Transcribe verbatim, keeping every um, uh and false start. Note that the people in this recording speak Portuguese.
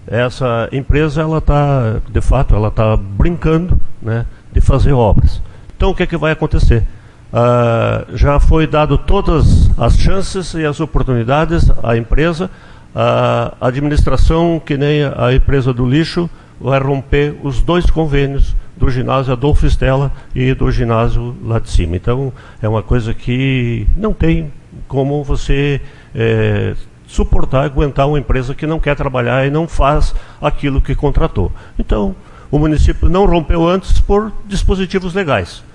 essa empresa, ela está, de fato, ela está brincando, né, de fazer obras. Então, o que é que vai acontecer? Uh, já foi dado todas as chances e as oportunidades à empresa. A administração, que nem a empresa do lixo, vai romper os dois convênios do ginásio Adolfo Stella e do ginásio lá de cima. Então, é uma coisa que não tem como você é, suportar, aguentar uma empresa que não quer trabalhar e não faz aquilo que contratou. Então, o município não rompeu antes por dispositivos legais.